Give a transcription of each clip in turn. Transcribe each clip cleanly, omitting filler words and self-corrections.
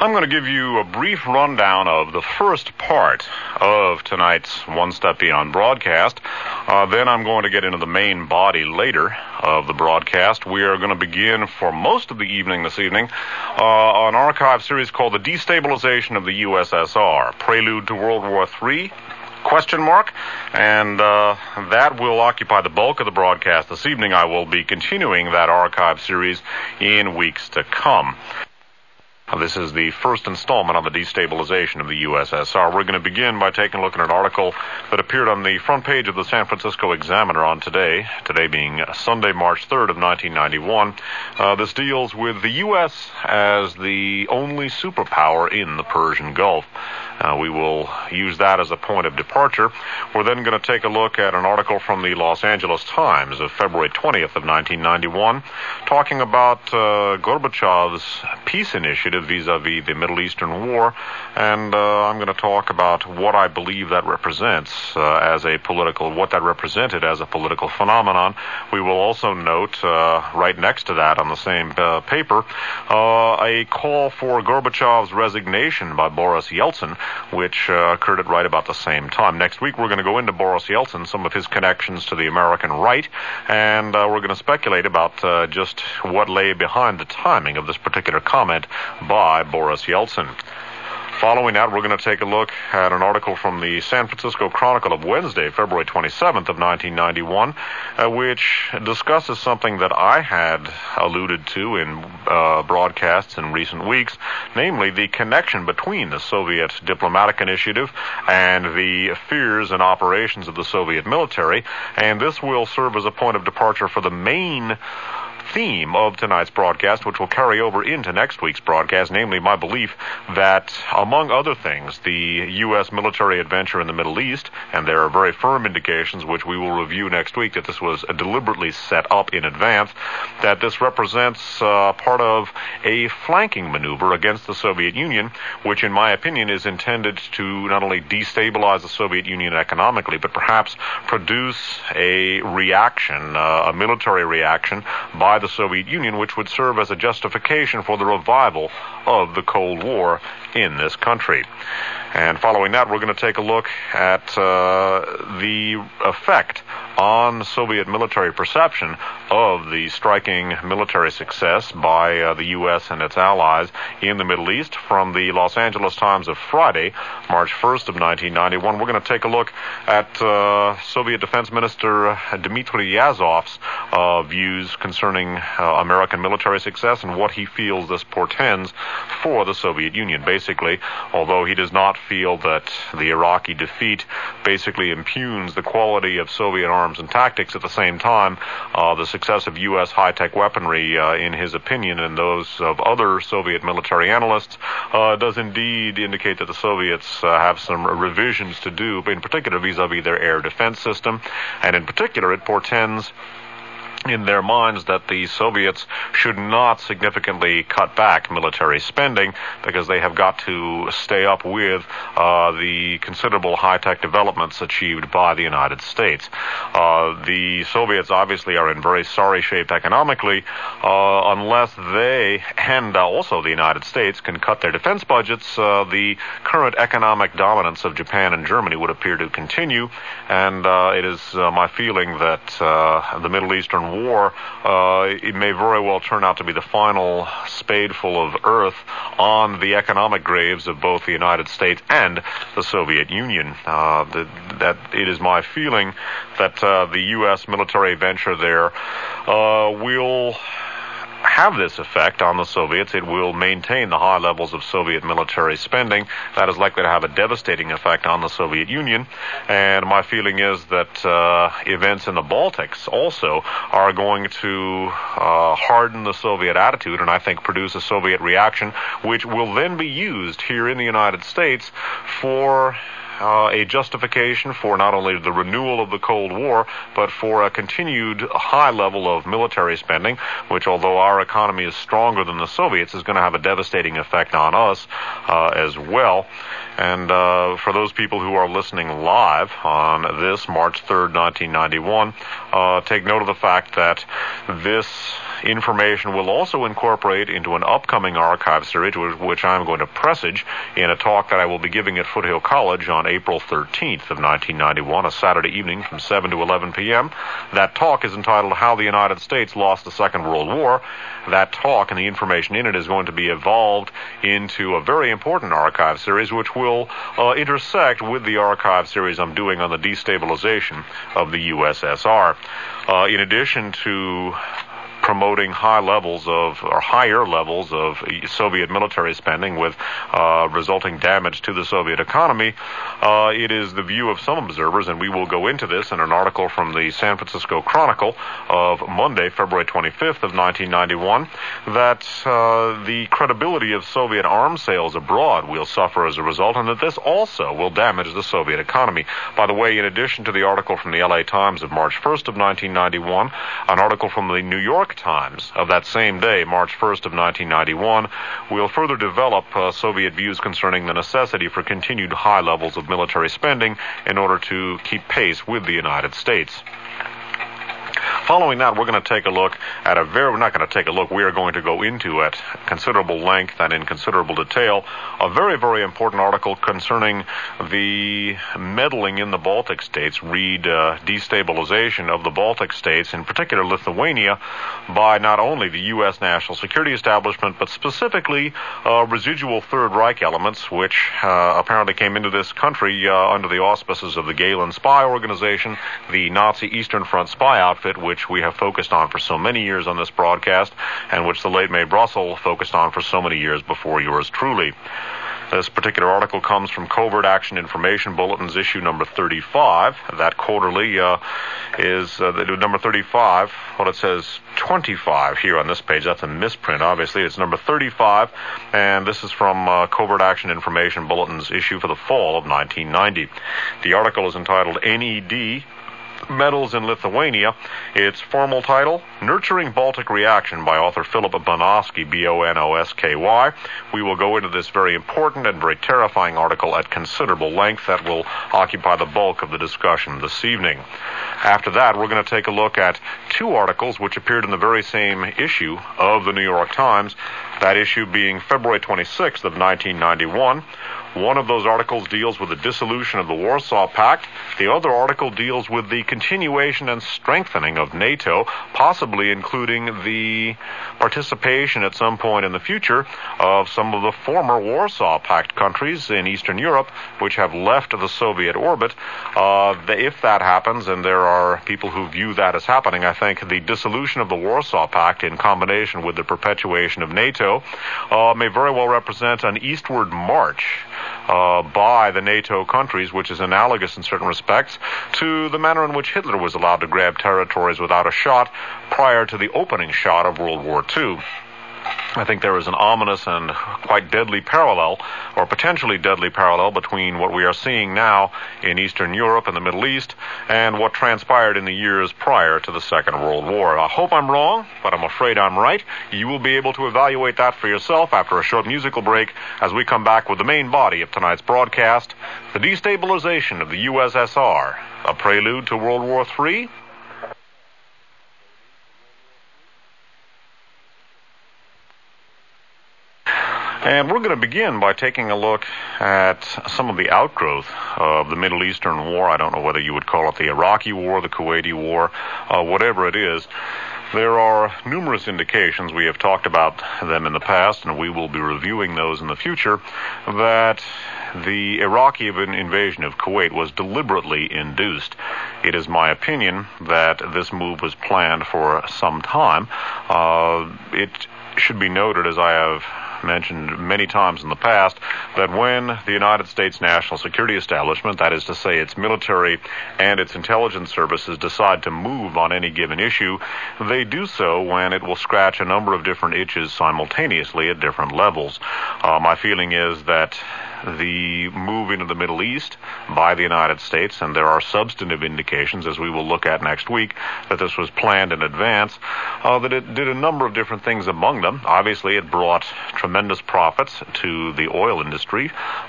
I'm going to give you a brief rundown of the first part of tonight's One Step Beyond broadcast. Then I'm going to get into the main body later of the broadcast. We are going to begin for most of the evening this evening an archive series called The Destabilization of the USSR, Prelude to World War III? Question mark, and that will occupy the bulk of the broadcast this evening. I will be continuing that archive series in weeks to come. This is the first installment on the destabilization of the USSR. We're going to begin by taking a look at an article that appeared on the front page of the San Francisco Examiner on today being Sunday, March 3rd of 1991. This deals with the U.S. as the only superpower in the Persian Gulf. We will use that as a point of departure. We're then going to take a look at an article from the Los Angeles Times of February 20th of 1991, talking about Gorbachev's peace initiative vis-a-vis the Middle Eastern War, and I'm going to talk about what I believe that represents what that represented as a political phenomenon. We will also note, right next to that on the same paper, a call for Gorbachev's resignation by Boris Yeltsin, which occurred at right about the same time. Next week, we're going to go into Boris Yeltsin, some of his connections to the American right, and we're going to speculate about just what lay behind the timing of this particular comment by Boris Yeltsin. Following that, we're going to take a look at an article from the San Francisco Chronicle of Wednesday, February 27th of 1991, which discusses something that I had alluded to in broadcasts in recent weeks, namely the connection between the Soviet diplomatic initiative and the fears and operations of the Soviet military, and this will serve as a point of departure for the main theme of tonight's broadcast, which will carry over into next week's broadcast, namely my belief that, among other things, the U.S. military adventure in the Middle East, and there are very firm indications, which we will review next week, that this was deliberately set up in advance, that this represents part of a flanking maneuver against the Soviet Union, which in my opinion is intended to not only destabilize the Soviet Union economically, but perhaps produce a reaction, a military reaction by the Soviet Union, which would serve as a justification for the revival of the Cold War in this country. And following that, we're going to take a look at the effect on Soviet military perception of the striking military success by the U.S. and its allies in the Middle East from the Los Angeles Times of Friday, March 1st of 1991. We're going to take a look at Soviet Defense Minister Dmitry Yazov's views concerning American military success and what he feels this portends for the Soviet Union. Basically, although he does not feel that the Iraqi defeat basically impugns the quality of Soviet arms and tactics, at the same time, the success of U.S. high-tech weaponry, in his opinion and those of other Soviet military analysts, does indeed indicate that the Soviets have some revisions to do, in particular vis-a-vis their air defense system, and in particular it portends in their minds that the Soviets should not significantly cut back military spending because they have got to stay up with the considerable high-tech developments achieved by the United States. The Soviets obviously are in very sorry shape economically unless they, and also the United States, can cut their defense budgets. The current economic dominance of Japan and Germany would appear to continue, and it is my feeling that the Middle Eastern War, it may very well turn out to be the final spadeful of earth on the economic graves of both the United States and the Soviet Union. That it is my feeling that the U.S. military venture there will have this effect on the Soviets. It will maintain the high levels of Soviet military spending. That is likely to have a devastating effect on the Soviet Union. And my feeling is that events in the Baltics also are going to harden the Soviet attitude and I think produce a Soviet reaction, which will then be used here in the United States for a justification for not only the renewal of the Cold War, but for a continued high level of military spending, which, although our economy is stronger than the Soviets, is going to have a devastating effect on us as well. And for those people who are listening live on this March 3rd, 1991, take note of the fact that this information we'll also incorporate into an upcoming archive series, which I'm going to presage in a talk that I will be giving at Foothill College on April 13th of 1991, a Saturday evening from 7 to 11 p.m. That talk is entitled How the United States Lost the Second World War. That talk and the information in it is going to be evolved into a very important archive series, which will intersect with the archive series I'm doing on the destabilization of the USSR. In addition to promoting higher levels of Soviet military spending with resulting damage to the Soviet economy, it is the view of some observers, and we will go into this in an article from the San Francisco Chronicle of Monday, February 25th of 1991, that the credibility of Soviet arms sales abroad will suffer as a result, and that this also will damage the Soviet economy. By the way, in addition to the article from the LA Times of March 1st of 1991, an article from the New York Times of that same day, March 1st of 1991, will further develop Soviet views concerning the necessity for continued high levels of military spending in order to keep pace with the United States. Following that, we're going to take a look at we're not going to take a look, we are going to go into at considerable length and in considerable detail a very, very important article concerning the meddling in the Baltic states, read destabilization of the Baltic states, in particular Lithuania, by not only the U.S. national security establishment, but specifically residual Third Reich elements, which apparently came into this country under the auspices of the Gehlen spy organization, the Nazi Eastern Front spy outfit, which we have focused on for so many years on this broadcast, and which the late Mae Brussel focused on for so many years before yours truly. This particular article comes from Covert Action Information Bulletin's issue number 35. That quarterly is number 35. Well, it says 25 here on this page. That's a misprint, obviously. It's number 35, and this is from Covert Action Information Bulletin's issue for the fall of 1990. The article is entitled NED Medals in Lithuania. Its formal title, Nurturing Baltic Reaction, by author Philip Bonosky, B-O-N-O-S-K-Y. We will go into this very important and very terrifying article at considerable length that will occupy the bulk of the discussion this evening. After that, we're going to take a look at two articles which appeared in the very same issue of the New York Times, that issue being February 26th of 1991. One of those articles deals with the dissolution of the Warsaw Pact. The other article deals with the continuation and strengthening of NATO, possibly including the participation at some point in the future of some of the former Warsaw Pact countries in Eastern Europe, which have left the Soviet orbit. If that happens, and there are people who view that as happening, I think the dissolution of the Warsaw Pact in combination with the perpetuation of NATO may very well represent an eastward march by the NATO countries, which is analogous in certain respects to the manner in which Hitler was allowed to grab territories without a shot prior to the opening shot of World War II. I think there is an ominous and quite deadly parallel, or potentially deadly parallel, between what we are seeing now in Eastern Europe and the Middle East and what transpired in the years prior to the Second World War. I hope I'm wrong, but I'm afraid I'm right. You will be able to evaluate that for yourself after a short musical break as we come back with the main body of tonight's broadcast, the destabilization of the USSR, a prelude to World War III. And we're going to begin by taking a look at some of the outgrowth of the Middle Eastern War. I don't know whether you would call it the Iraqi War, the Kuwaiti War, whatever it is. There are numerous indications, we have talked about them in the past, and we will be reviewing those in the future, that the Iraqi invasion of Kuwait was deliberately induced. It is my opinion that this move was planned for some time. It should be noted, as I have mentioned many times in the past, that when the United States national security establishment, that is to say its military and its intelligence services, decide to move on any given issue, they do so when it will scratch a number of different itches simultaneously at different levels. My feeling is that the move into the Middle East by the United States, and there are substantive indications, as we will look at next week, that this was planned in advance, that it did a number of different things. Among them, obviously, it brought tremendous profits to the oil industry.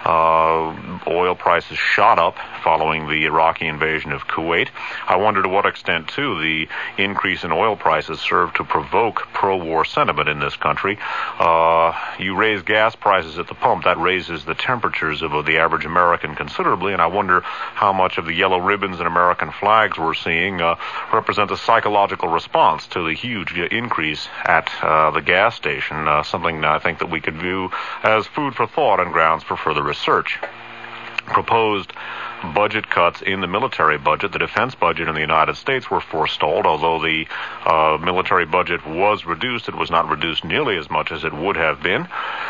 Oil prices shot up following the Iraqi invasion of Kuwait. I wonder to what extent, too, the increase in oil prices served to provoke pro-war sentiment in this country. You raise gas prices at the pump, that raises the temperatures of the average American considerably, and I wonder how much of the yellow ribbons and American flags we're seeing represent a psychological response to the huge increase at the gas station, something I think that we could view as food for thought and grounds for further research. Proposed budget cuts in the military budget, the defense budget in the United States, were forestalled. Although the military budget was reduced, it was not reduced nearly as much as it would have been.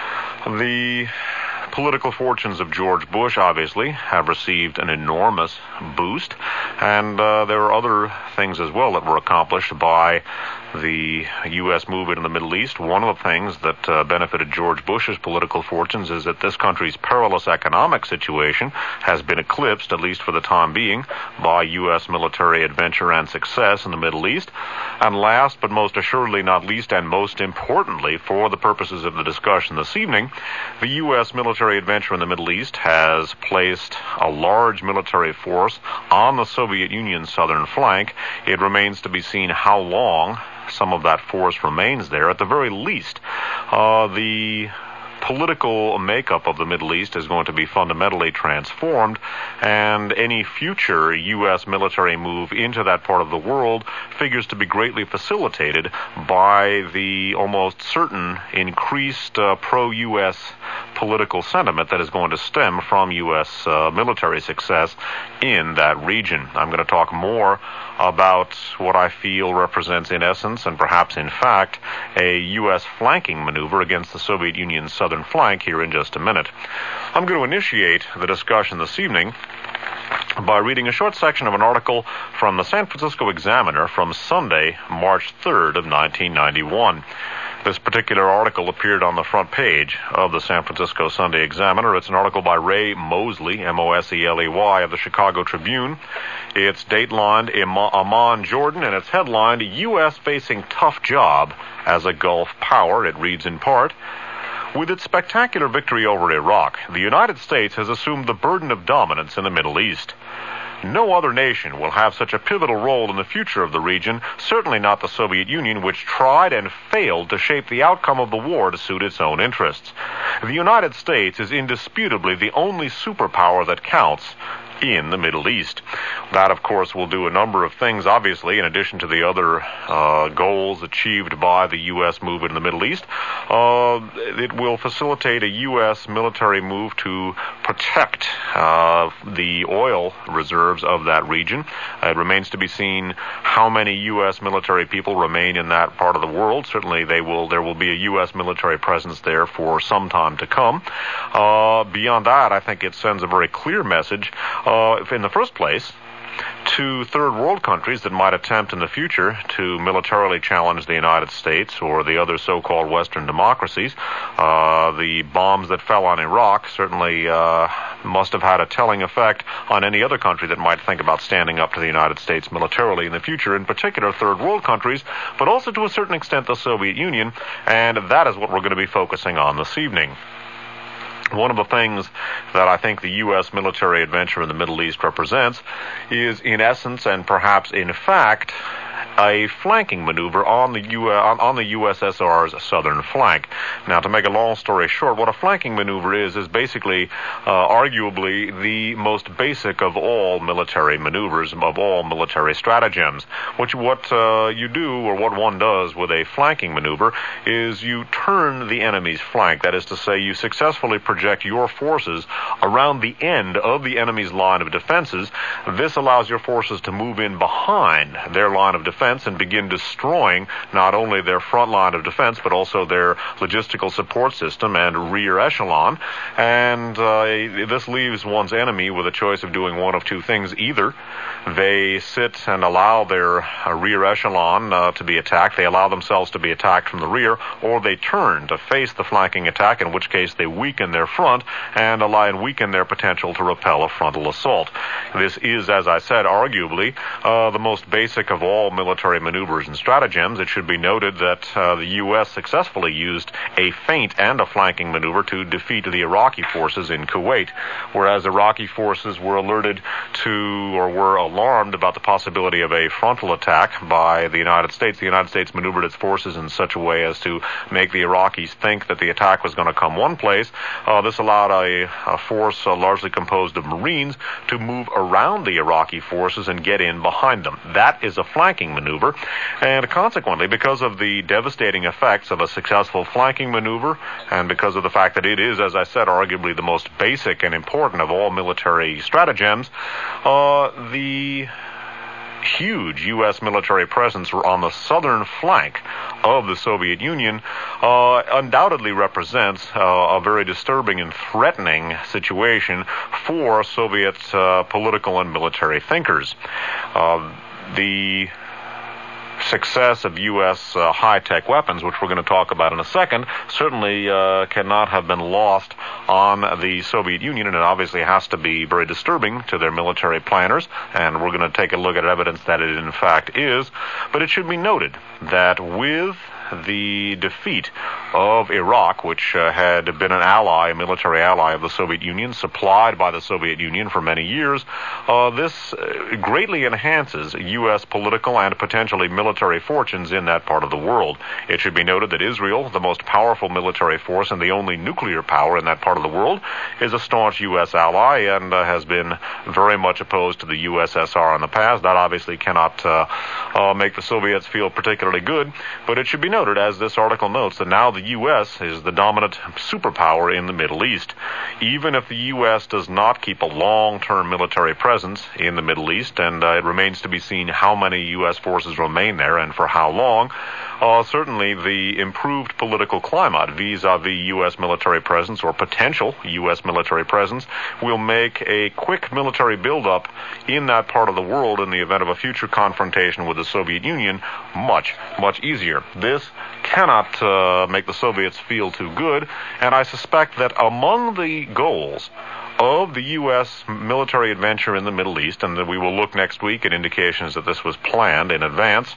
The political fortunes of George Bush, obviously, have received an enormous boost, and there are other things as well that were accomplished by the U.S. move into the Middle East. One of the things that benefited George Bush's political fortunes is that this country's perilous economic situation has been eclipsed, at least for the time being, by U.S. military adventure and success in the Middle East. And last, but most assuredly not least, and most importantly for the purposes of the discussion this evening, the U.S. military adventure in the Middle East has placed a large military force on the Soviet Union's southern flank. It remains to be seen how long some of that force remains there. At the very least, the political makeup of the Middle East is going to be fundamentally transformed, and any future U.S. military move into that part of the world figures to be greatly facilitated by the almost certain increased pro-U.S. political sentiment that is going to stem from U.S. military success in that region. I'm going to talk more about what I feel represents in essence and perhaps in fact a U.S. flanking maneuver against the Soviet Union's southern flank here in just a minute. I'm going to initiate the discussion this evening by reading a short section of an article from the San Francisco Examiner from Sunday, March 3rd of 1991. This particular article appeared on the front page of the San Francisco Sunday Examiner. It's an article by Ray Mosley, M-O-S-E-L-E-Y, of the Chicago Tribune. It's datelined Amman, Jordan, and it's headlined, U.S. Facing Tough Job as a Gulf Power. It reads in part, with its spectacular victory over Iraq, the United States has assumed the burden of dominance in the Middle East. No other nation will have such a pivotal role in the future of the region, certainly not the Soviet Union, which tried and failed to shape the outcome of the war to suit its own interests. The United States is indisputably the only superpower that counts in the Middle East. That, of course, will do a number of things, obviously, in addition to the other goals achieved by the U.S. move in the Middle East. It will facilitate a U.S. military move to protect the oil reserves of that region. It remains to be seen how many U.S. military people remain in that part of the world. Certainly there will be a U.S. military presence there for some time to come. Beyond that, I think it sends a very clear message, in the first place, to third world countries that might attempt in the future to militarily challenge the United States or the other so-called Western democracies. The bombs that fell on Iraq certainly must have had a telling effect on any other country that might think about standing up to the United States militarily in the future, in particular third world countries, but also to a certain extent the Soviet Union, and that is what we're going to be focusing on this evening. One of the things that I think the U.S. military adventure in the Middle East represents is, in essence and perhaps in fact, a flanking maneuver on the USSR's southern flank. Now, to make a long story short, what a flanking maneuver is basically arguably the most basic of all military maneuvers, of all military stratagems. What you do, or what one does with a flanking maneuver, is you turn the enemy's flank. That is to say, you successfully project your forces around the end of the enemy's line of defenses. This allows your forces to move in behind their line of defense defense and begin destroying not only their front line of defense, but also their logistical support system and rear echelon. And this leaves one's enemy with a choice of doing one of two things. Either they sit and allow their rear echelon to be attacked, they allow themselves to be attacked from the rear, or they turn to face the flanking attack, in which case they weaken their front and weaken their potential to repel a frontal assault. This is, as I said, arguably the most basic of all military maneuvers and stratagems. It should be noted that the U.S. successfully used a feint and a flanking maneuver to defeat the Iraqi forces in Kuwait, whereas Iraqi forces were alerted to, or were alarmed about the possibility of a frontal attack by the United States. The United States maneuvered its forces in such a way as to make the Iraqis think that the attack was going to come one place. This allowed a force largely composed of Marines to move around the Iraqi forces and get in behind them. That is a flanking maneuver, and consequently, because of the devastating effects of a successful flanking maneuver, and because of the fact that it is, as I said, arguably the most basic and important of all military stratagems, the huge U.S. military presence on the southern flank of the Soviet Union undoubtedly represents a very disturbing and threatening situation for Soviet political and military thinkers. The success of U.S. high-tech weapons, which we're going to talk about in a second, certainly cannot have been lost on the Soviet Union, and it obviously has to be very disturbing to their military planners, and we're going to take a look at evidence that it in fact is. But it should be noted that with the defeat of Iraq, which had been an ally, a military ally of the Soviet Union, supplied by the Soviet Union for many years, this greatly enhances U.S. political and potentially military fortunes in that part of the world. It should be noted that Israel, the most powerful military force and the only nuclear power in that part of the world, is a staunch U.S. ally and has been very much opposed to the USSR in the past. That obviously cannot make the Soviets feel particularly good, but it should be noted, as this article notes, that now the U.S. is the dominant superpower in the Middle East. Even if the U.S. does not keep a long-term military presence in the Middle East, and it remains to be seen how many U.S. forces remain there and for how long, certainly the improved political climate vis-a-vis U.S. military presence or potential U.S. military presence will make a quick military buildup in that part of the world in the event of a future confrontation with the Soviet Union much, much easier. This cannot make the Soviets feel too good, and I suspect that among the goals of the U.S. military adventure in the Middle East, and that we will look next week at indications that this was planned in advance,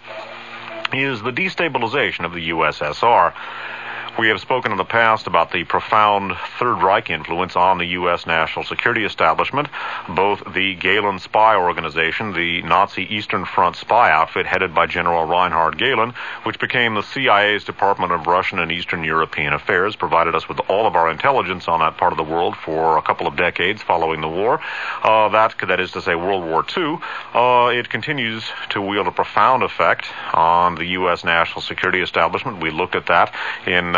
is the destabilization of the USSR. We have spoken in the past about the profound Third Reich influence on the U.S. national security establishment. Both the Gehlen spy organization, the Nazi Eastern Front spy outfit headed by General Reinhard Gehlen, which became the CIA's Department of Russian and Eastern European Affairs, provided us with all of our intelligence on that part of the world for a couple of decades following the war. That is to say, World War II. It continues to wield a profound effect on the U.S. national security establishment. We looked at that in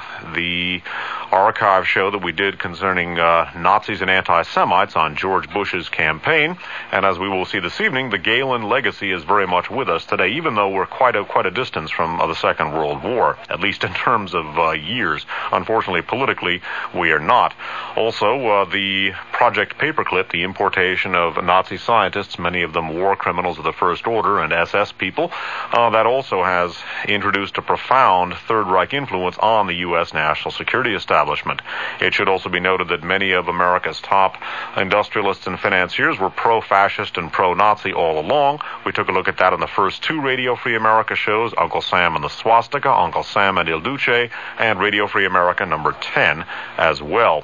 the archive show that we did concerning Nazis and anti-Semites on George Bush's campaign, and as we will see this evening, the Gehlen legacy is very much with us today, even though we're quite a distance from the Second World War, at least in terms of years. Unfortunately, politically, we are not. Also, the Project Paperclip, the importation of Nazi scientists, many of them war criminals of the First Order and SS people, that also has introduced a profound Third Reich influence on the U.S. national security establishment. It should also be noted that many of America's top industrialists and financiers were pro-fascist and pro-Nazi all along. We took a look at that in the first two Radio Free America shows, Uncle Sam and the Swastika, Uncle Sam and Il Duce, and Radio Free America number 10 as well.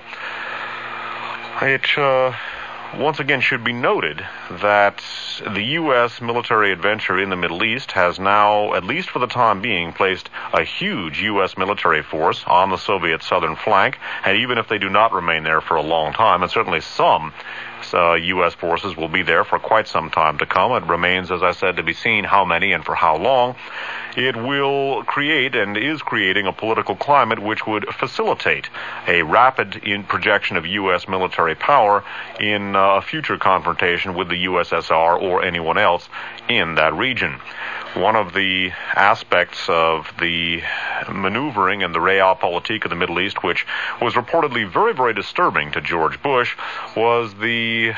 It once again should be noted that the U.S. military adventure in the Middle East has now, at least for the time being, placed a huge U.S. military force on the Soviet southern flank, and even if they do not remain there for a long time, and certainly some U.S. forces will be there for quite some time to come. It remains, as I said, to be seen how many and for how long. It will create and is creating a political climate which would facilitate a rapid projection of U.S. military power in a future confrontation with the USSR or anyone else in that region. One of the aspects of the maneuvering and the realpolitik of the Middle East, which was reportedly very, very disturbing to George Bush, was the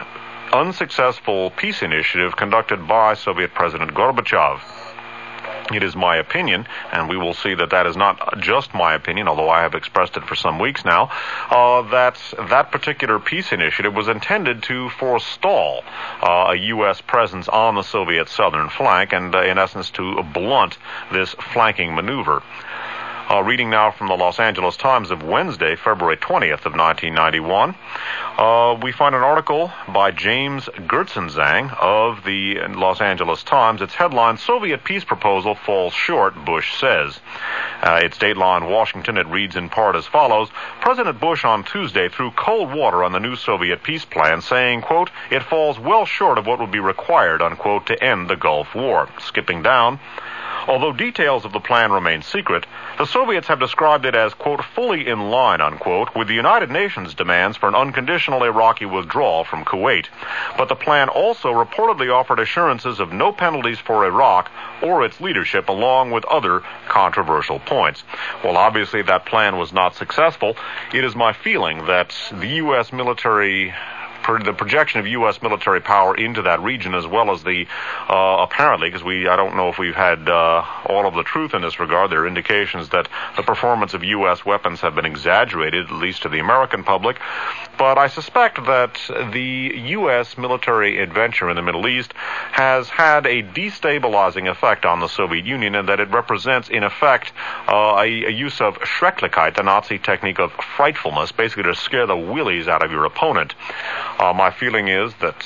unsuccessful peace initiative conducted by Soviet President Gorbachev. It is my opinion, and we will see that that is not just my opinion, although I have expressed it for some weeks now, that particular peace initiative was intended to forestall a U.S. presence on the Soviet southern flank and, in essence, to blunt this flanking maneuver. Reading now from the Los Angeles Times of Wednesday, February 20th of 1991, we find an article by James Gertzenzang of the Los Angeles Times. Its headline, Soviet Peace Proposal Falls Short, Bush Says. Its dateline, Washington, it reads in part as follows. President Bush on Tuesday threw cold water on the new Soviet peace plan, saying, quote, it falls well short of what would be required, unquote, to end the Gulf War. Skipping down. Although details of the plan remain secret, the Soviets have described it as, quote, fully in line, unquote, with the United Nations demands for an unconditional Iraqi withdrawal from Kuwait. But the plan also reportedly offered assurances of no penalties for Iraq or its leadership, along with other controversial points. Well, obviously that plan was not successful. It is my feeling that the U.S. military the projection of U.S. military power into that region, as well as the apparently, because I don't know if we've had all of the truth in this regard. There are indications that the performance of U.S. weapons have been exaggerated, at least to the American public. But I suspect that the U.S. military adventure in the Middle East has had a destabilizing effect on the Soviet Union, and that it represents, in effect, a use of Schrecklichkeit, the Nazi technique of frightfulness, basically to scare the willies out of your opponent. My feeling is that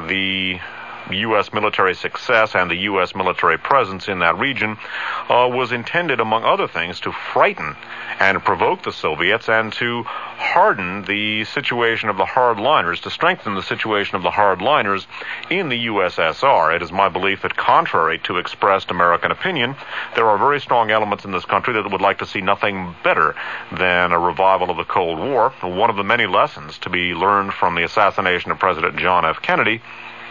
the U.S. military success and the U.S. military presence in that region was intended, among other things, to frighten and provoke the Soviets and to harden the situation of the hardliners, to strengthen the situation of the hardliners in the USSR. It is my belief that, contrary to expressed American opinion, there are very strong elements in this country that would like to see nothing better than a revival of the Cold War. One of the many lessons to be learned from the assassination of President John F. Kennedy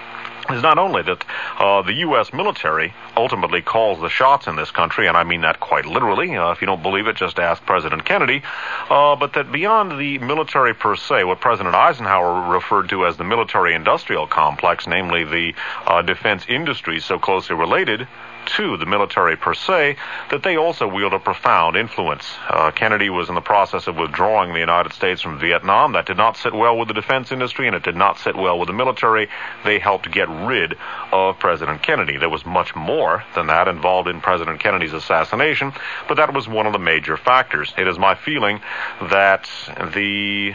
is not only that the U.S. military ultimately calls the shots in this country, and I mean that quite literally. If you don't believe it, just ask President Kennedy. But that beyond the military per se, what President Eisenhower referred to as the military-industrial complex, namely the defense industries so closely related to the military per se, that they also wield a profound influence. Kennedy was in the process of withdrawing the United States from Vietnam. That did not sit well with the defense industry, and it did not sit well with the military. They helped get rid of President Kennedy. There was much more than that involved in President Kennedy's assassination, but that was one of the major factors. It is my feeling that the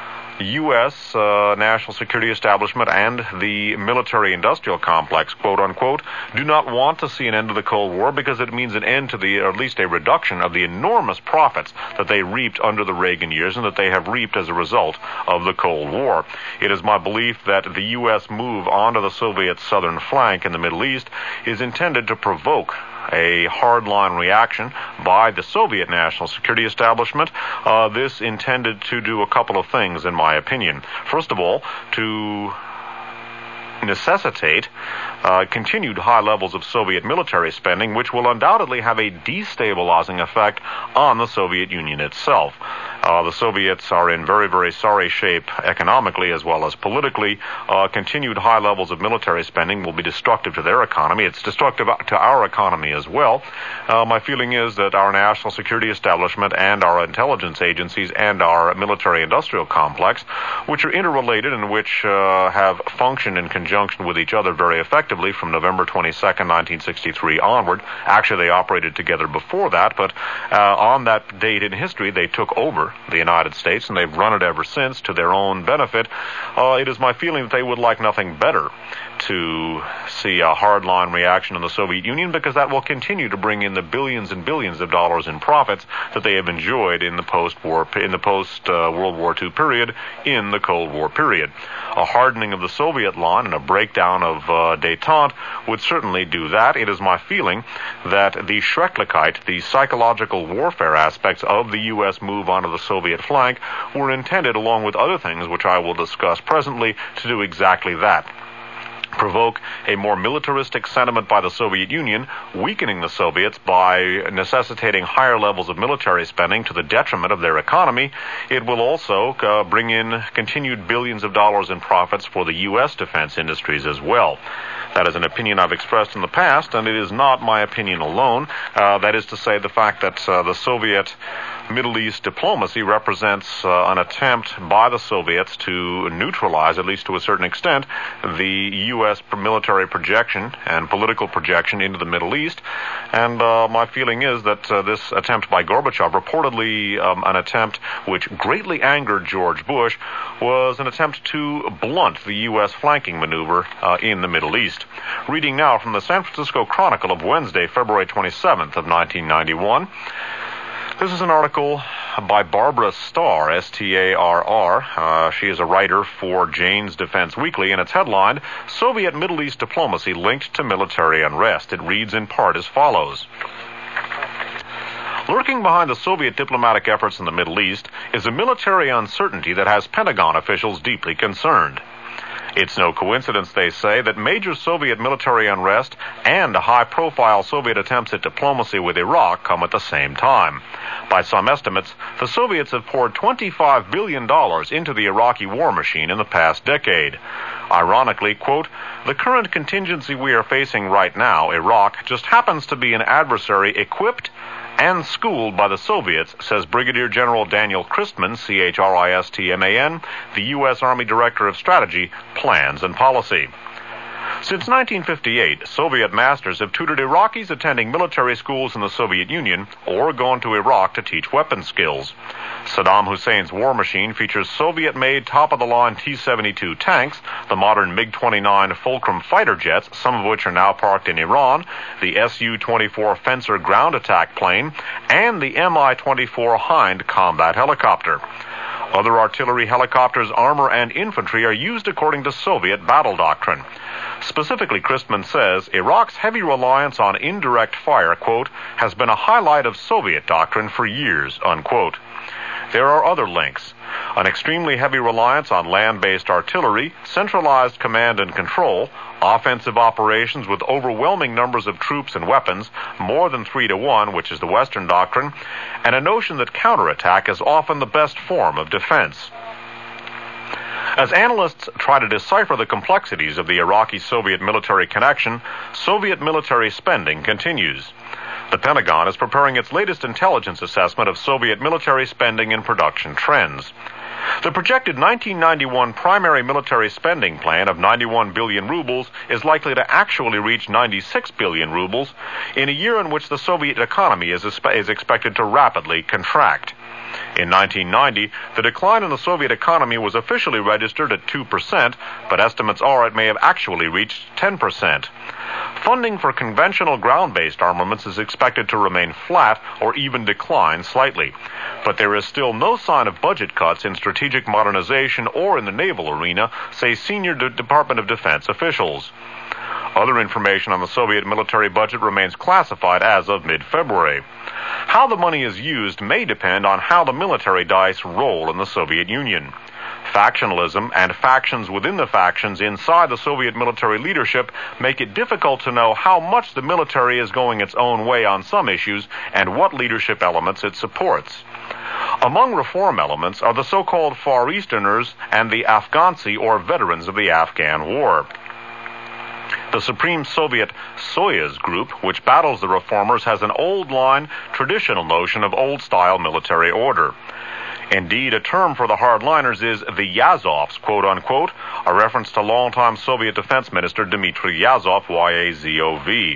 U.S. national security establishment and the military-industrial complex, quote-unquote, do not want to see an end to the Cold War because it means an end to or at least a reduction of the enormous profits that they reaped under the Reagan years and that they have reaped as a result of the Cold War. It is my belief that the U.S. move onto the Soviet southern flank in the Middle East is intended to provoke a hardline reaction by the Soviet national security establishment. This intended to do a couple of things, in my opinion. First of all, to necessitate continued high levels of Soviet military spending, which will undoubtedly have a destabilizing effect on the Soviet Union itself. The Soviets are in very, very sorry shape economically as well as politically. Continued high levels of military spending will be destructive to their economy. It's destructive to our economy as well. My feeling is that our national security establishment and our intelligence agencies and our military-industrial complex, which are interrelated and which have functioned in conjunction conjunction with each other very effectively from November 22nd, 1963 onward. Actually, they operated together before that, but on that date in history, they took over the United States, and they've run it ever since to their own benefit. It is my feeling that they would like nothing better to see a hardline reaction in the Soviet Union, because that will continue to bring in the billions and billions of dollars in profits that they have enjoyed in the post-World War II period, in the Cold War period. A hardening of the Soviet line and a breakdown of détente would certainly do that. It is my feeling that the Schrecklichkeit, the psychological warfare aspects of the U.S. move onto the Soviet flank, were intended, along with other things which I will discuss presently, to do exactly that. Provoke a more militaristic sentiment by the Soviet Union, weakening the Soviets by necessitating higher levels of military spending to the detriment of their economy. It will also bring in continued billions of dollars in profits for the U.S. defense industries as well. That is an opinion I've expressed in the past, and it is not my opinion alone. That is to say, the fact that the Soviet Middle East diplomacy represents an attempt by the Soviets to neutralize, at least to a certain extent, the U.S. military projection and political projection into the Middle East. And my feeling is that this attempt by Gorbachev, reportedly an attempt which greatly angered George Bush, was an attempt to blunt the U.S. flanking maneuver in the Middle East. Reading now from the San Francisco Chronicle of Wednesday, February 27th of 1991. This is an article by Barbara Starr, S-T-A-R-R. She is a writer for Jane's Defense Weekly, and it's headlined, Soviet Middle East Diplomacy Linked to Military Unrest. It reads in part as follows. Lurking behind the Soviet diplomatic efforts in the Middle East is a military uncertainty that has Pentagon officials deeply concerned. It's no coincidence, they say, that major Soviet military unrest and high-profile Soviet attempts at diplomacy with Iraq come at the same time. By some estimates, the Soviets have poured $25 billion into the Iraqi war machine in the past decade. Ironically, quote, the current contingency we are facing right now, Iraq, just happens to be an adversary equipped and schooled by the Soviets, says Brigadier General Daniel Christman, C-H-R-I-S-T-M-A-N, the U.S. Army Director of Strategy, Plans and Policy. Since 1958, Soviet masters have tutored Iraqis attending military schools in the Soviet Union or gone to Iraq to teach weapons skills. Saddam Hussein's war machine features Soviet-made top-of-the-line T-72 tanks, the modern MiG-29 Fulcrum fighter jets, some of which are now parked in Iran, the Su-24 Fencer ground attack plane, and the Mi-24 Hind combat helicopter. Other artillery, helicopters, armor, and infantry are used according to Soviet battle doctrine. Specifically, Christman says, Iraq's heavy reliance on indirect fire, quote, has been a highlight of Soviet doctrine for years, unquote. There are other links. An extremely heavy reliance on land-based artillery, centralized command and control, offensive operations with overwhelming numbers of troops and weapons, more than 3-to-1, which is the Western doctrine, and a notion that counterattack is often the best form of defense. As analysts try to decipher the complexities of the Iraqi-Soviet military connection, Soviet military spending continues. The Pentagon is preparing its latest intelligence assessment of Soviet military spending and production trends. The projected 1991 primary military spending plan of 91 billion rubles is likely to actually reach 96 billion rubles in a year in which the Soviet economy is expected to rapidly contract. In 1990, the decline in the Soviet economy was officially registered at 2%, but estimates are it may have actually reached 10%. Funding for conventional ground-based armaments is expected to remain flat or even decline slightly. But there is still no sign of budget cuts in strategic modernization or in the naval arena, say senior Department of Defense officials. Other information on the Soviet military budget remains classified as of mid-February. How the money is used may depend on how the military dice roll in the Soviet Union. Factionalism and factions within the factions inside the Soviet military leadership make it difficult to know how much the military is going its own way on some issues and what leadership elements it supports. Among reform elements are the so-called Far Easterners and the Afghansi, or veterans of the Afghan War. The Supreme Soviet Soyuz group, which battles the reformers, has an old-line, traditional notion of old-style military order. Indeed, a term for the hardliners is the Yazovs, quote-unquote, a reference to longtime Soviet Defense Minister Dmitry Yazov, Y-A-Z-O-V.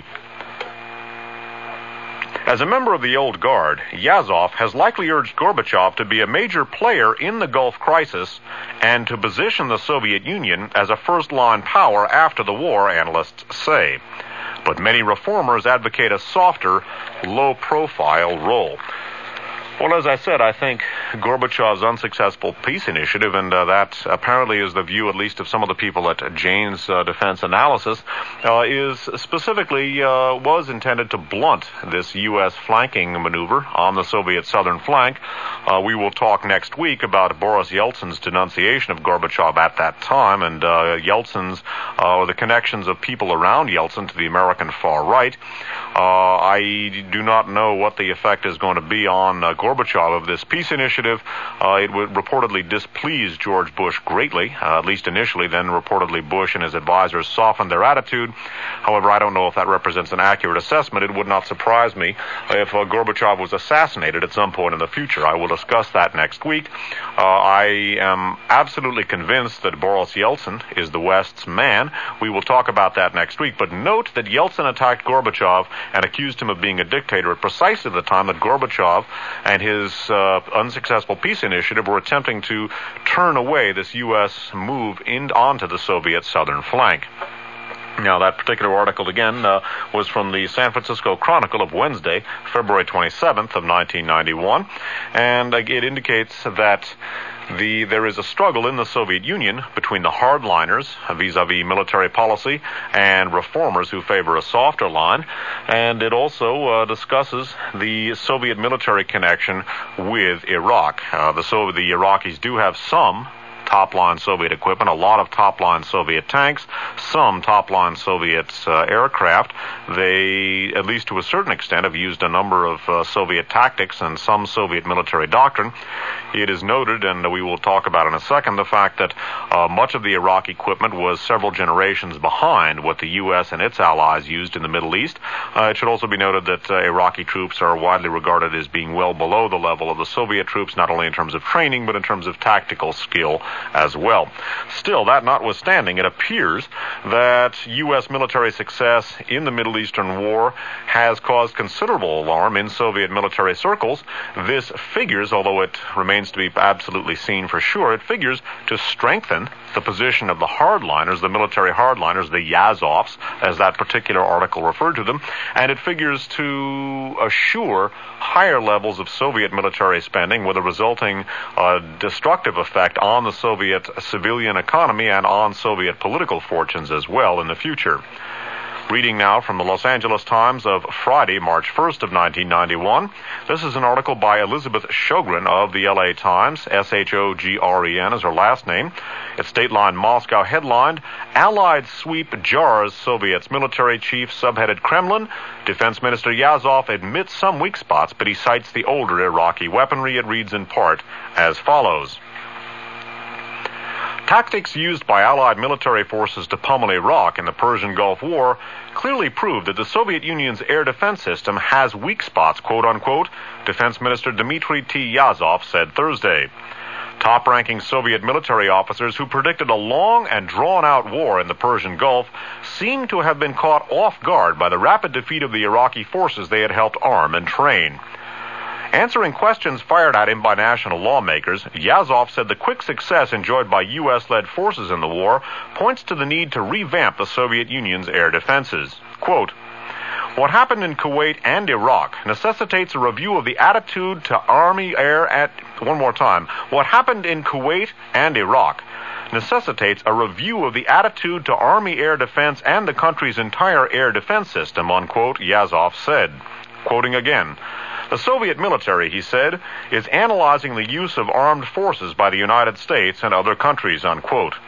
As a member of the old guard, Yazov has likely urged Gorbachev to be a major player in the Gulf crisis and to position the Soviet Union as a first-line power after the war, analysts say. But many reformers advocate a softer, low-profile role. Well, as I said, I think Gorbachev's unsuccessful peace initiative, and that apparently is the view, at least of some of the people at Jane's Defense Analysis, is specifically was intended to blunt this U.S. flanking maneuver on the Soviet southern flank. We will talk next week about Boris Yeltsin's denunciation of Gorbachev at that time, and Yeltsin's, the connections of people around Yeltsin to the American far right. I do not know what the effect is going to be on Gorbachev of this peace initiative. It would reportedly displease George Bush greatly, at least initially. Then reportedly Bush and his advisors softened their attitude. However, I don't know if that represents an accurate assessment. It would not surprise me if Gorbachev was assassinated at some point in the future. I will discuss that next week. I am absolutely convinced that Boris Yeltsin is the West's man. We will talk about that next week. But note that Yeltsin attacked Gorbachev and accused him of being a dictator at precisely the time that Gorbachev and his unsuccessful peace initiative were attempting to turn away this U.S. move onto the Soviet southern flank. Now, that particular article, again, was from the San Francisco Chronicle of Wednesday, February 27th of 1991, and it indicates that there is a struggle in the Soviet Union between the hardliners vis-a-vis military policy and reformers who favor a softer line, and it also discusses the Soviet military connection with Iraq. The Iraqis do have some top-line Soviet equipment, a lot of top-line Soviet tanks, some top-line Soviet aircraft. They, at least to a certain extent, have used a number of Soviet tactics and some Soviet military doctrine. It is noted, and we will talk about in a second, the fact that much of the Iraq equipment was several generations behind what the U.S. and its allies used in the Middle East. It should also be noted that Iraqi troops are widely regarded as being well below the level of the Soviet troops, not only in terms of training, but in terms of tactical skill as well. Still, that notwithstanding, it appears that U.S. military success in the Middle Eastern War has caused considerable alarm in Soviet military circles. This figures, although it remains to be absolutely seen for sure, it figures to strengthen the position of the hardliners, the military hardliners, the Yazovs, as that particular article referred to them, and it figures to assure higher levels of Soviet military spending with a resulting destructive effect on the Soviet civilian economy and on Soviet political fortunes as well in the future. Reading now from the Los Angeles Times of Friday, March 1st of 1991. This is an article by Elizabeth Shogren of the LA Times. S-H-O-G-R-E-N is her last name. Its Dateline Moscow headlined, Allied sweep jars Soviets military chief, subheaded Kremlin. Defense Minister Yazov admits some weak spots, but he cites the older Iraqi weaponry. It reads in part as follows. Tactics used by Allied military forces to pummel Iraq in the Persian Gulf War clearly proved that the Soviet Union's air defense system has weak spots, quote-unquote, Defense Minister Dmitry T. Yazov said Thursday. Top-ranking Soviet military officers who predicted a long and drawn-out war in the Persian Gulf seemed to have been caught off guard by the rapid defeat of the Iraqi forces they had helped arm and train. Answering questions fired at him by national lawmakers, Yazov said the quick success enjoyed by U.S.-led forces in the war points to the need to revamp the Soviet Union's air defenses. Quote, what happened in Kuwait and Iraq necessitates a review of the attitude to Army air at... One more time. What happened in Kuwait and Iraq necessitates a review of the attitude to Army air defense and the country's entire air defense system, unquote, Yazov said. Quoting again, the Soviet military, he said, is analyzing the use of armed forces by the United States and other countries, unquote.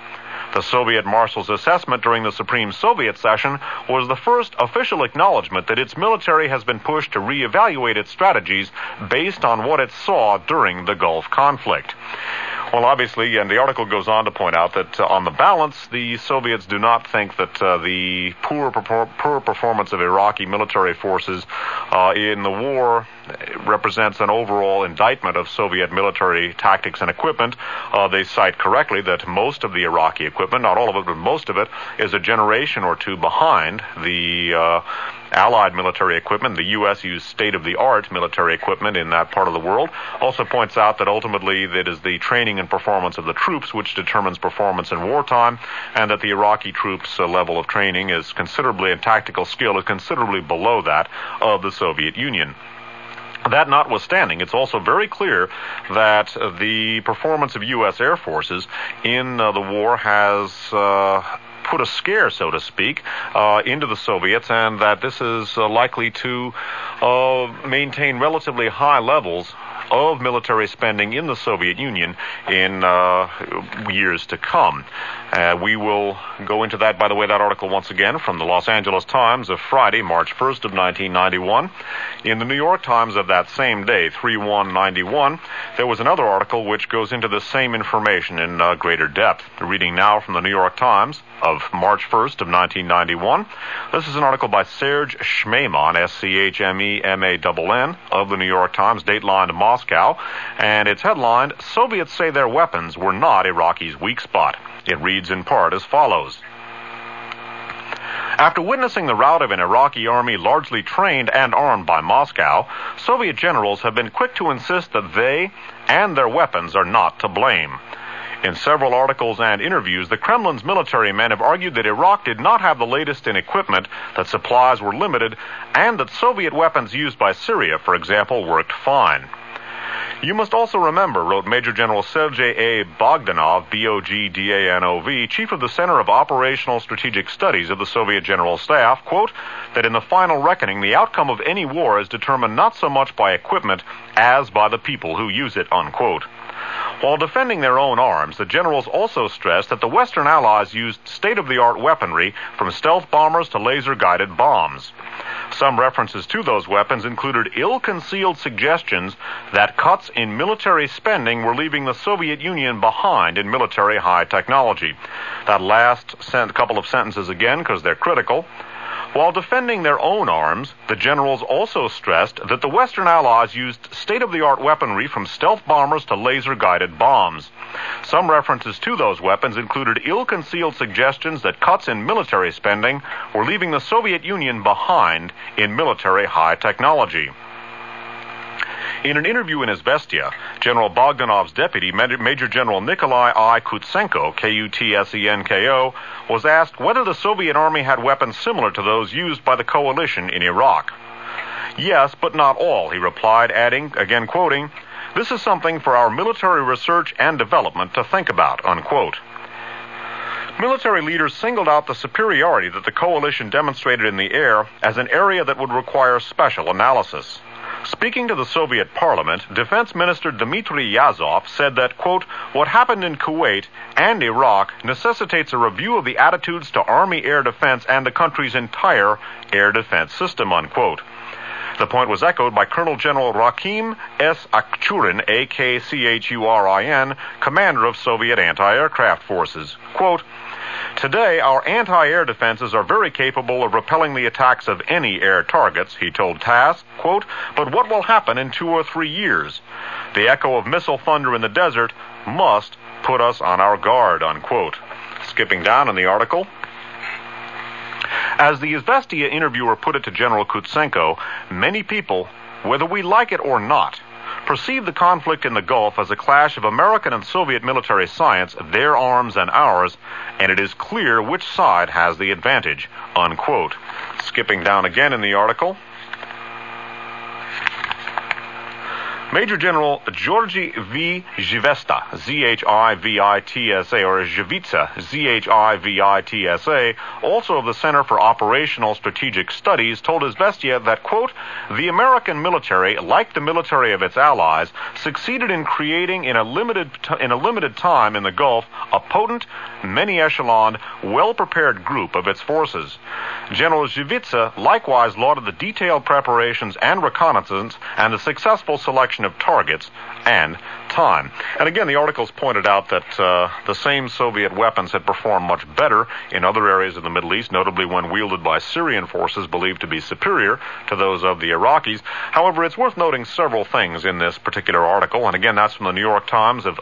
The Soviet Marshal's assessment during the Supreme Soviet session was the first official acknowledgement that its military has been pushed to reevaluate its strategies based on what it saw during the Gulf conflict. Well, obviously, and the article goes on to point out that on the balance, the Soviets do not think that the poor performance of Iraqi military forces in the war represents an overall indictment of Soviet military tactics and equipment. They cite correctly that most of the Iraqi equipment, not all of it, but most of it, is a generation or two behind the Allied military equipment. The U.S. used state-of-the-art military equipment in that part of the world. Also points out that ultimately it is the training and performance of the troops which determines performance in wartime, and that the Iraqi troops' level of training is considerably, and tactical skill is considerably below that of the Soviet Union. That notwithstanding, it's also very clear that the performance of U.S. Air Forces in the war has put a scare, so to speak, into the Soviets, and that this is likely to maintain relatively high levels of military spending in the Soviet Union in years to come. We will go into that, by the way, that article once again from the Los Angeles Times of Friday, March 1st of 1991. In the New York Times of that same day, 3/1/91, there was another article which goes into the same information in greater depth. Reading now from the New York Times of March 1st of 1991. This is an article by Serge Schmemann, S-C-H-M-E-M-A-N-N, of the New York Times, dateline Moscow, and it's headlined, "Soviets say their weapons were not Iraqi's weak spot." It reads in part as follows. After witnessing the rout of an Iraqi army largely trained and armed by Moscow, Soviet generals have been quick to insist that they and their weapons are not to blame. In several articles and interviews, the Kremlin's military men have argued that Iraq did not have the latest in equipment, that supplies were limited, and that Soviet weapons used by Syria, for example, worked fine. You must also remember, wrote Major General Sergei A. Bogdanov, B-O-G-D-A-N-O-V, chief of the Center of Operational Strategic Studies of the Soviet General Staff, quote, that in the final reckoning, the outcome of any war is determined not so much by equipment as by the people who use it, unquote. While defending their own arms, the generals also stressed that the Western Allies used state-of-the-art weaponry from stealth bombers to laser-guided bombs. Some references to those weapons included ill-concealed suggestions that cuts in military spending were leaving the Soviet Union behind in military high technology. That last couple of sentences again, because they're critical. While defending their own arms, the generals also stressed that the Western Allies used state-of-the-art weaponry from stealth bombers to laser-guided bombs. Some references to those weapons included ill-concealed suggestions that cuts in military spending were leaving the Soviet Union behind in military high technology. In an interview in Izvestia, General Bogdanov's deputy, Major General Nikolai I. Kutsenko, K-U-T-S-E-N-K-O, was asked whether the Soviet army had weapons similar to those used by the coalition in Iraq. Yes, but not all, he replied, adding, again quoting, "This is something for our military research and development to think about," unquote. Military leaders singled out the superiority that the coalition demonstrated in the air as an area that would require special analysis. Speaking to the Soviet parliament, Defense Minister Dmitry Yazov said that, quote, "What happened in Kuwait and Iraq necessitates a review of the attitudes to Army air defense and the country's entire air defense system," unquote. The point was echoed by Colonel General Rakim S. Akhchurin, A-K-C-H-U-R-I-N, commander of Soviet anti-aircraft forces. Quote, "Today, our anti-air defenses are very capable of repelling the attacks of any air targets," he told TASS, quote, "but what will happen in 2 or 3 years? The echo of missile thunder in the desert must put us on our guard," unquote. Skipping down in the article. As the Izvestia interviewer put it to General Kutsenko, many people, whether we like it or not, perceive the conflict in the Gulf as a clash of American and Soviet military science, their arms and ours, and it is clear which side has the advantage, unquote. Skipping down again in the article. Major General Georgy V. Zhivitsa, Z-H-I-V-I-T-S-A, or Zhivitsa, Z-H-I-V-I-T-S-A, also of the Center for Operational Strategic Studies, told Izvestia that, quote, the American military, like the military of its allies, succeeded in creating in a limited time in the Gulf a potent, many-echeloned, well-prepared group of its forces. General Zhivitsa likewise lauded the detailed preparations and reconnaissance and the successful selection of targets and time. And again, the articles pointed out that the same Soviet weapons had performed much better in other areas of the Middle East, notably when wielded by Syrian forces believed to be superior to those of the Iraqis. However, it's worth noting several things in this particular article, and again, that's from the New York Times of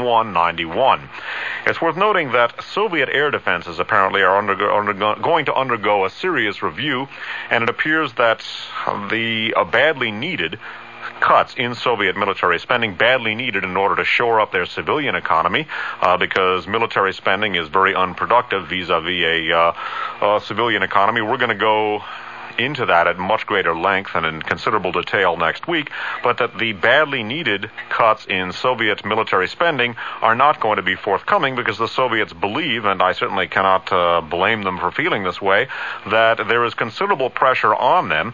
3/1/91. It's worth noting that Soviet air defenses apparently are going to undergo a serious review, and it appears that the badly needed cuts in Soviet military spending, badly needed in order to shore up their civilian economy, because military spending is very unproductive vis-a-vis a civilian economy. We're going to go into that at much greater length and in considerable detail next week, but that the badly needed cuts in Soviet military spending are not going to be forthcoming because the Soviets believe, and I certainly cannot blame them for feeling this way, that there is considerable pressure on them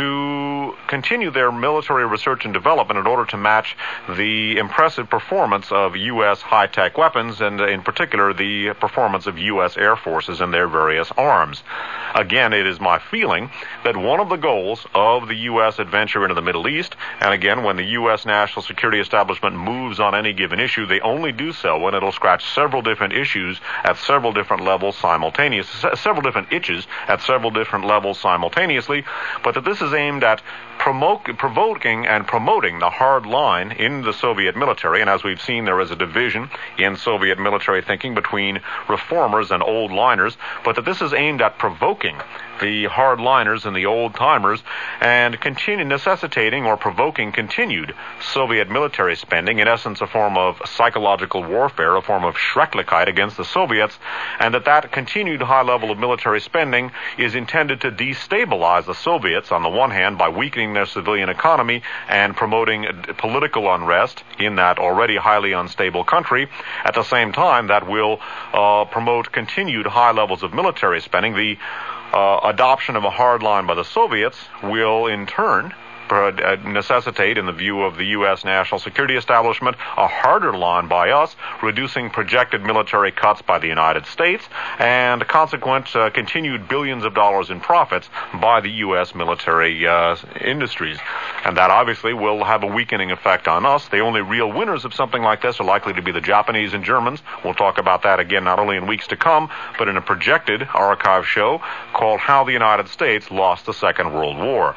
to continue their military research and development in order to match the impressive performance of U.S. high-tech weapons, and in particular the performance of U.S. Air Forces and their various arms. Again, it is my feeling that one of the goals of the U.S. adventure into the Middle East, and again, when the U.S. national security establishment moves on any given issue, they only do so when it'll scratch several different issues at several different levels simultaneously, several different itches at several different levels simultaneously, but that this is aimed at provoking and promoting the hard line in the Soviet military. And as we've seen, there is a division in Soviet military thinking between reformers and old-liners, but that this is aimed at provoking the hardliners and the old-timers and necessitating or provoking continued Soviet military spending, in essence a form of psychological warfare, a form of Schrecklichkeit against the Soviets, and that continued high level of military spending is intended to destabilize the Soviets on the one hand by weakening their civilian economy and promoting political unrest in that already highly unstable country. At the same time, that will promote continued high levels of military spending. The adoption of a hard line by the Soviets will in turn necessitate, in the view of the U.S. national security establishment, a harder line by us, reducing projected military cuts by the United States and consequent continued billions of dollars in profits by the U.S. military industries. And that obviously will have a weakening effect on us. The only real winners of something like this are likely to be the Japanese and Germans. We'll talk about that again not only in weeks to come, but in a projected archive show called How the United States Lost the Second World War.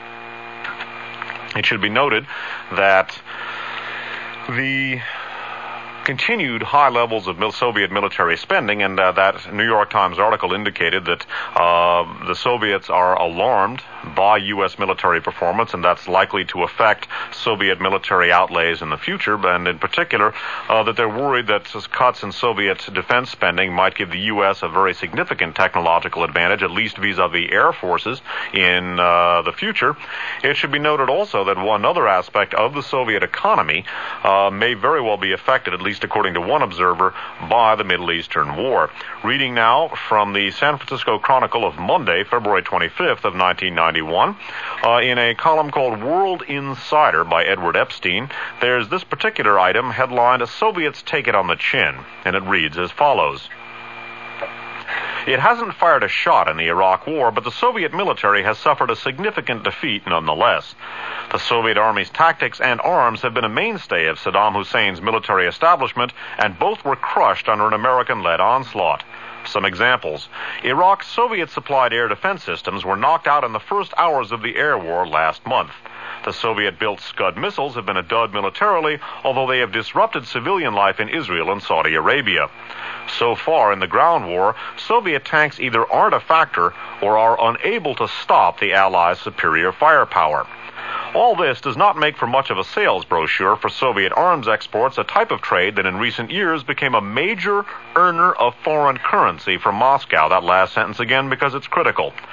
It should be noted that the continued high levels of Soviet military spending, and that New York Times article indicated that the Soviets are alarmed by U.S. military performance, and that's likely to affect Soviet military outlays in the future, and in particular that they're worried that cuts in Soviet defense spending might give the U.S. a very significant technological advantage, at least vis-a-vis air forces in the future. It should be noted also that one other aspect of the Soviet economy may very well be affected, at least according to one observer, by the Middle Eastern War. Reading now from the San Francisco Chronicle of Monday, February 25th of 1991, in a column called World Insider by Edward Epstein, there's this particular item headlined, "Soviets Take It on the Chin," and it reads as follows. It hasn't fired a shot in the Iraq War, but the Soviet military has suffered a significant defeat nonetheless. The Soviet Army's tactics and arms have been a mainstay of Saddam Hussein's military establishment, and both were crushed under an American-led onslaught. Some examples. Iraq's Soviet-supplied air defense systems were knocked out in the first hours of the air war last month. The Soviet-built Scud missiles have been a dud militarily, although they have disrupted civilian life in Israel and Saudi Arabia. So far in the ground war, Soviet tanks either aren't a factor or are unable to stop the Allies' superior firepower. All this does not make for much of a sales brochure for Soviet arms exports, a type of trade that in recent years became a major earner of foreign currency for Moscow. That last sentence again because it's critical.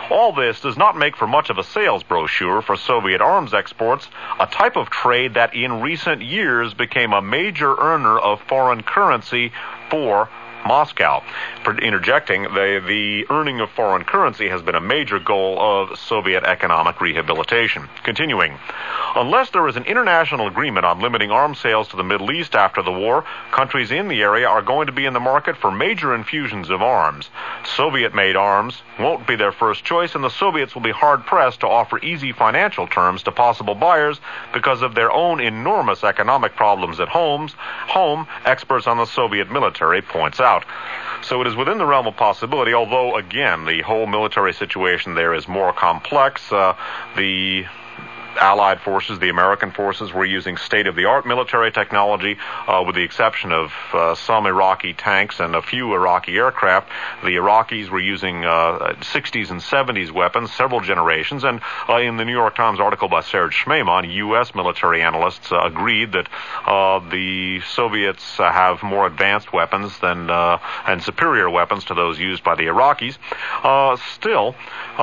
All this does not make for much of a sales brochure for Soviet arms exports, a type of trade that in recent years became a major earner of foreign currency for Moscow. Interjecting, the earning of foreign currency has been a major goal of Soviet economic rehabilitation. Continuing, unless there is an international agreement on limiting arms sales to the Middle East after the war, countries in the area are going to be in the market for major infusions of arms. Soviet-made arms won't be their first choice, and the Soviets will be hard-pressed to offer easy financial terms to possible buyers because of their own enormous economic problems at home, experts on the Soviet military points out. So it is within the realm of possibility, although, again, the whole military situation there is more complex. The Allied forces, the American forces, were using state-of-the-art military technology, with the exception of some Iraqi tanks and a few Iraqi aircraft. The Iraqis were using 60s and 70s weapons, several generations, and in the New York Times article by Serge Shmeiman, U.S. military analysts agreed that the Soviets have more advanced weapons than and superior weapons to those used by the Iraqis. Still,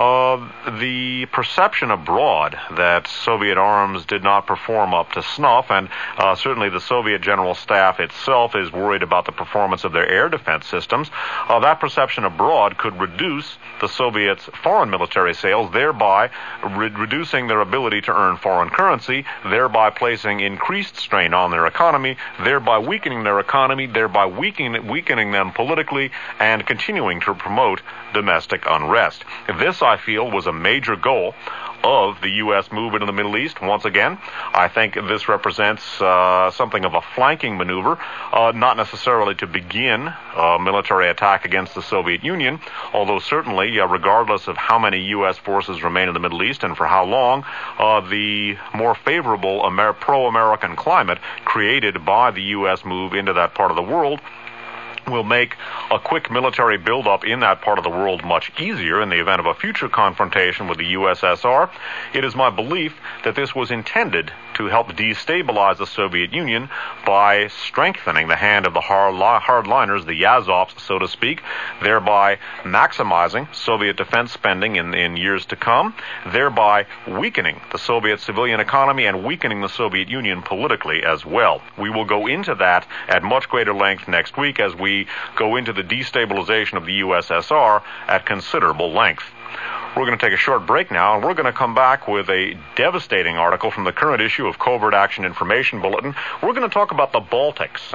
the perception abroad that Soviet arms did not perform up to snuff, and certainly the Soviet General Staff itself is worried about the performance of their air defense systems. That perception abroad could reduce the Soviets' foreign military sales, thereby reducing their ability to earn foreign currency, thereby placing increased strain on their economy, thereby weakening their economy, thereby weakening them politically, and continuing to promote domestic unrest. This, I feel, was a major goal of the U.S. move into the Middle East. Once again, I think this represents something of a flanking maneuver, not necessarily to begin a military attack against the Soviet Union, although certainly, regardless of how many U.S. forces remain in the Middle East and for how long, the more favorable pro-American climate created by the U.S. move into that part of the world will make a quick military buildup in that part of the world much easier in the event of a future confrontation with the USSR. It is my belief that this was intended to help destabilize the Soviet Union by strengthening the hand of the hardliners, the Azovs, so to speak, thereby maximizing Soviet defense spending in years to come, thereby weakening the Soviet civilian economy and weakening the Soviet Union politically as well. We will go into that at much greater length next week as we go into the destabilization of the USSR at considerable length. We're going to take a short break now, and we're going to come back with a devastating article from the current issue of Covert Action Information Bulletin. We're going to talk about the Baltics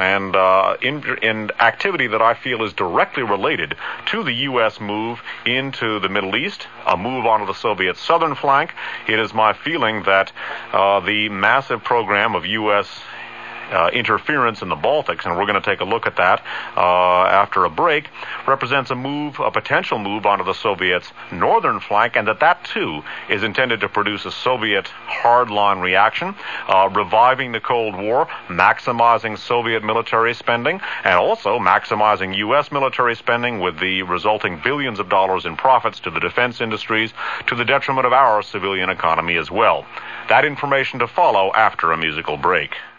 and activity that I feel is directly related to the U.S. move into the Middle East, a move onto the Soviet southern flank. It is my feeling that the massive program of U.S. interference in the Baltics, and we're going to take a look at that after a break, represents a potential move onto the Soviets' northern flank, and that too is intended to produce a Soviet hardline reaction, reviving the Cold War, maximizing Soviet military spending, and also maximizing U.S. military spending with the resulting billions of dollars in profits to the defense industries, to the detriment of our civilian economy as well. That information to follow after a musical break.